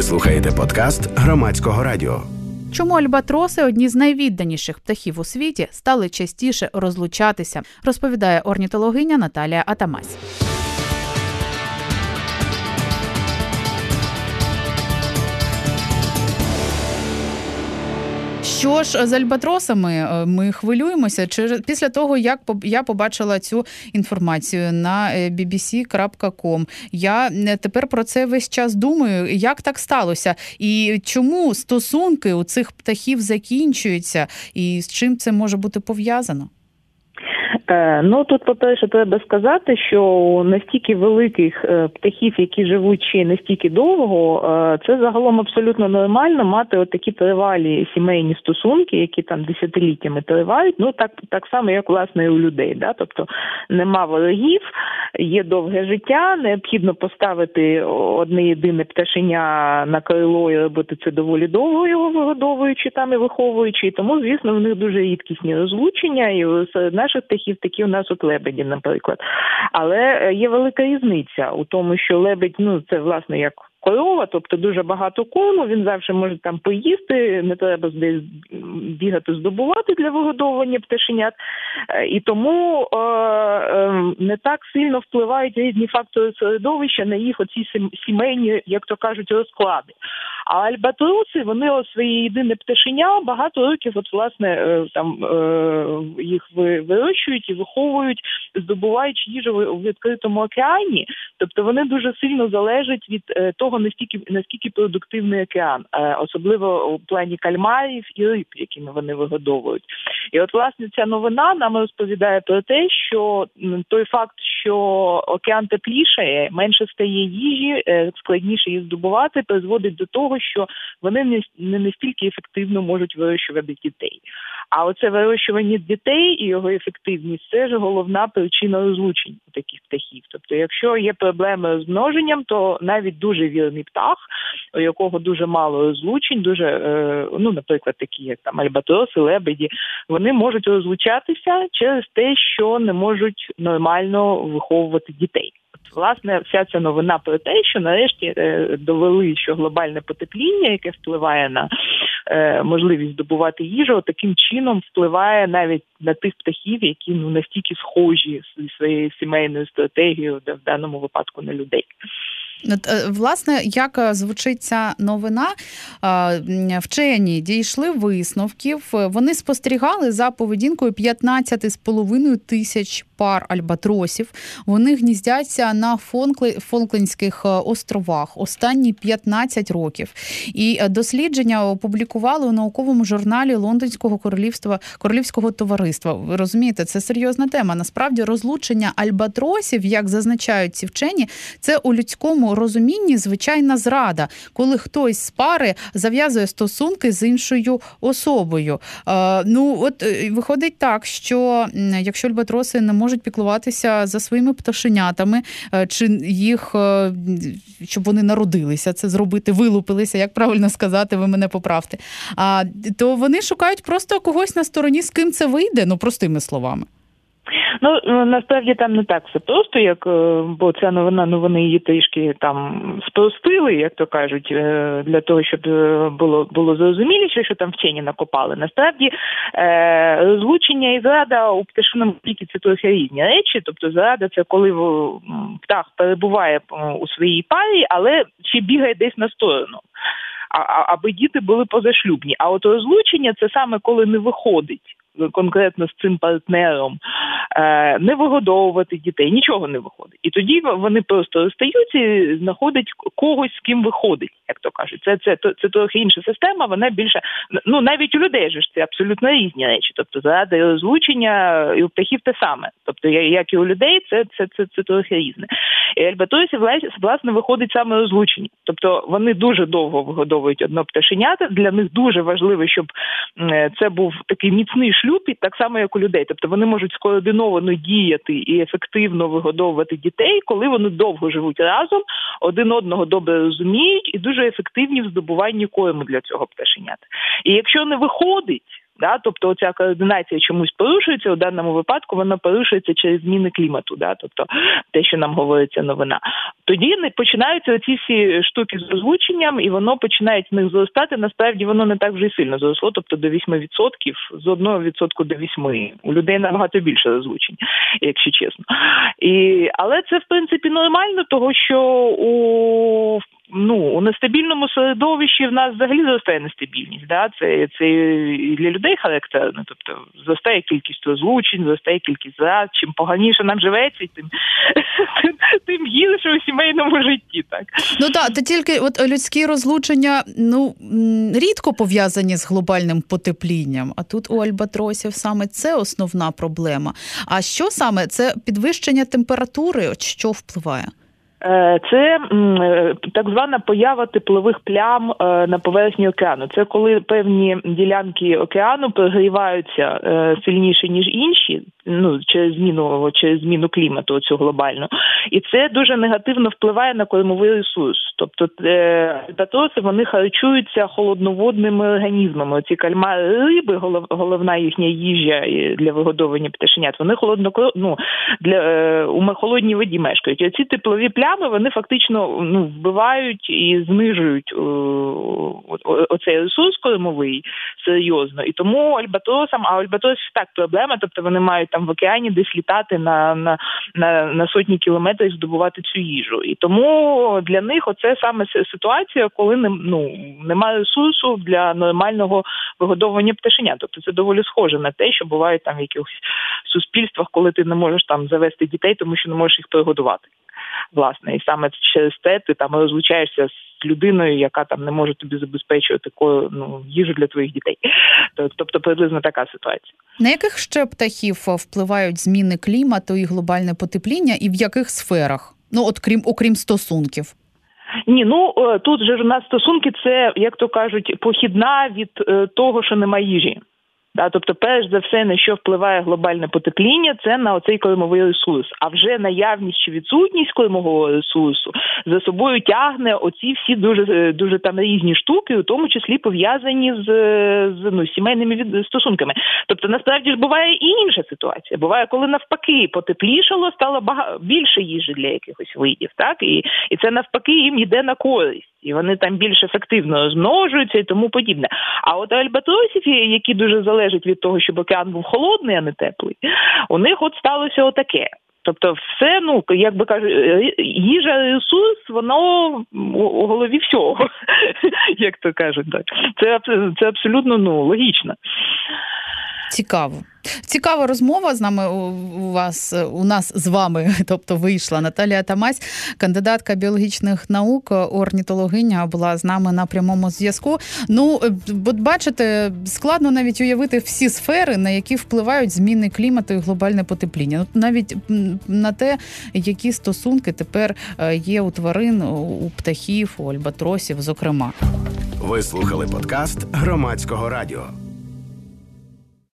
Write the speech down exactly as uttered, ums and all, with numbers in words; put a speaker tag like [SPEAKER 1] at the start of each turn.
[SPEAKER 1] Ви слухаєте подкаст Громадського радіо.
[SPEAKER 2] Чому альбатроси, одні з найвідданіших птахів у світі, стали частіше розлучатися, розповідає орнітологиня Наталія Атамась. Що ж з альбатросами? Ми хвилюємося. Після того, як я побачила цю інформацію на бі бі сі крапка ком, я тепер про це весь час думаю, як так сталося, і чому стосунки у цих птахів закінчуються, і з чим це може бути пов'язано?
[SPEAKER 3] Ну, тут, по-перше, треба сказати, що настільки великих птахів, які живуть ще настільки довго, це загалом абсолютно нормально мати от такі тривалі сімейні стосунки, які там десятиліттями тривають, ну, так, так само, як, власне, і у людей, да? Тобто нема ворогів, є довге життя, необхідно поставити одне єдине пташеня на крило і робити це доволі довго, його вигодовуючи там і виховуючи, і тому, звісно, в них дуже рідкісні розлучення, і серед наших птахів такі у нас от лебеді, наприклад. Але є велика різниця у тому, що лебедь, ну, це, власне, як корова, тобто дуже багато корму, він завжди може там поїсти, не треба десь бігати, здобувати для вигодовування пташенят. І тому е, е, не так сильно впливають різні фактори середовища на їх оці сімейні, як то кажуть, розклади. А альбатроси, вони ось своє єдине пташеня багато років, от, власне, е, там е, їх вирощують і виховують, здобуваючи їжу у відкритому океані. Тобто вони дуже сильно залежать від е, того, Наскільки, наскільки продуктивний океан, особливо у плані кальмарів і риб, якими вони вигодовують. І от, власне, ця новина нам розповідає про те, що той факт, що океан теплішає, менше стає їжі, складніше її здобувати, призводить до того, що вони не настільки ефективно можуть вирощувати дітей. А оце вирощування дітей і його ефективність – це ж головна причина розлучень у таких птахів. Тобто, якщо є проблеми з множенням, то навіть дуже вірний птах, у якого дуже мало розлучень, дуже, ну, наприклад, такі, як там альбатроси, лебеді, вони можуть розлучатися через те, що не можуть нормально виховувати дітей. От, власне, вся ця новина про те, що нарешті довели, що глобальне потепління, яке впливає на можливість здобувати їжу, таким чином впливає навіть на тих птахів, які, ну, настільки схожі зі своєю сімейною стратегією, в даному випадку на людей.
[SPEAKER 2] Власне, як звучить ця новина, вчені дійшли висновків, вони спостерігали за поведінкою п'ятнадцять з половиною тисяч пар альбатросів. Вони гніздяться на Фонкли... Фолклендських островах останні п'ятнадцять років. І дослідження опублікували у науковому журналі Лондонського королівства, королівського товариства. Ви розумієте, це серйозна тема. Насправді, розлучення альбатросів, як зазначають ці вчені, це у людському розумінні звичайна зрада, коли хтось з пари зав'язує стосунки з іншою особою. Е, ну, от виходить так, що якщо альбатроси не можуть піклуватися за своїми пташенятами, чи їх, щоб вони народилися, це зробити, вилупилися, як правильно сказати, ви мене поправте, а, то вони шукають просто когось на стороні, з ким це вийде, ну, простими словами.
[SPEAKER 3] Ну, насправді там не так все просто, як, бо ця новина, ну, вони її трішки там спростили, як то кажуть, для того, щоб було, було зрозуміліше, що там вчені накопали. Насправді, розлучення і зрада у пташиному віці – це трохи різні речі. Тобто зрада – це коли птах перебуває у своїй парі, але ще бігає десь на сторону, аби діти були позашлюбні. А от розлучення – це саме коли не виходить конкретно з цим партнером, не вигодовувати дітей, нічого не виходить. І тоді вони просто розстаються і знаходять когось, з ким виходить, як то кажуть. Це, це, це, це трохи інша система, вона більше, ну, навіть у людей же ж це абсолютно різні речі. Тобто заради розлучення і у птахів те саме. Тобто, як і у людей, це, це, це, це трохи різне. І альбатросів, власне, виходить саме розлучення. Тобто, вони дуже довго вигодовують одно пташенята, для них дуже важливо, щоб це був такий міцний шлюб, і так само, як у людей. Тобто, вони можуть скоординовано діяти і ефективно вигодовувати дітей, коли вони довго живуть разом, один одного добре розуміють і дуже ефективні в здобуванні корму для цього пташенята. І якщо не виходить, Да? Тобто оця координація чомусь порушується, у даному випадку вона порушується через зміни клімату, да? Тобто те, що нам говориться новина. Тоді починаються оці всі штуки з озвученням, і воно починає в них зростати. Насправді воно не так вже й сильно зросло, тобто до вісім відсотків, з одного відсотку до восьми. У людей набагато більше озвучень, якщо чесно. І, але це, в принципі, нормально, того що у Ну, у нестабільному середовищі в нас взагалі зростає нестабільність. Да? Це, це і для людей характерно. Тобто зростає кількість розлучень, зростає кількість зрад. Чим поганіше нам живеться, тим, тим гірше у сімейному житті. Так?
[SPEAKER 2] Ну так, та тільки от людські розлучення ну, рідко пов'язані з глобальним потеплінням. А тут у альбатросів саме це основна проблема. А що саме? Це підвищення температури? От що впливає?
[SPEAKER 3] Це так звана поява теплових плям на поверхні океану. Це коли певні ділянки океану прогріваються сильніше, ніж інші, ну, через зміну, через зміну клімату цю глобальну. І це дуже негативно впливає на кормовий ресурс. Тобто альбатроси, вони харчуються холодноводними організмами. Оці кальмари риби, головна їхня їжа для вигодовування пташенят, вони холоднокро... ну, для, у холодній воді мешкають. І оці теплові плями, вони фактично ну, вбивають і знижують о, о, оцей ресурс кормовий серйозно. І тому альбатросам, а альбатросів так проблема, тобто вони мають там в океані десь літати на, на, на, на сотні кілометрів, здобувати цю їжу. І тому для них оце саме ситуація, коли не, ну, немає ресурсу для нормального вигодовування пташенят. Тобто це доволі схоже на те, що буває там в якихось суспільствах, коли ти не можеш там завести дітей, тому що не можеш їх пригодувати. Власне, і саме через це ти там розлучаєшся з людиною, яка там не може тобі забезпечувати таку ну, їжу для твоїх дітей. Тобто приблизно така ситуація.
[SPEAKER 2] На яких ще птахів впливають зміни клімату і глобальне потепління, і в яких сферах? Ну, от крім, окрім стосунків.
[SPEAKER 3] Ні, ну тут же у нас стосунки це, як то кажуть, похідна від того, що немає їжі. Да, тобто, перш за все, на що впливає глобальне потепління, це на оцей кормовий ресурс. А вже наявність чи відсутність кормового ресурсу за собою тягне оці всі дуже, дуже там різні штуки, у тому числі пов'язані з, з ну, сімейними стосунками. Тобто, насправді ж буває і інша ситуація. Буває, коли навпаки потеплішало, стало бага... більше їжі для якихось видів, так? І, і це навпаки їм йде на користь. І вони там більш ефективно розмножуються і тому подібне. А от альбатросів, які дуже залежать від того, щоб океан був холодний, а не теплий, у них от сталося отаке. Тобто все, ну, як би кажуть, їжа, ресурс, воно у голові всього, як то кажуть. Так. Це, це абсолютно ну, логічно.
[SPEAKER 2] Цікаво. Цікава розмова з нами у вас, у нас з вами, тобто вийшла Наталія Тамась, кандидатка біологічних наук, орнітологиня, була з нами на прямому зв'язку. Ну, от бачите, складно навіть уявити всі сфери, на які впливають зміни клімату і глобальне потепління. От навіть на те, які стосунки тепер є у тварин, у птахів, у альбатросів, зокрема.
[SPEAKER 1] Ви слухали подкаст Громадського радіо.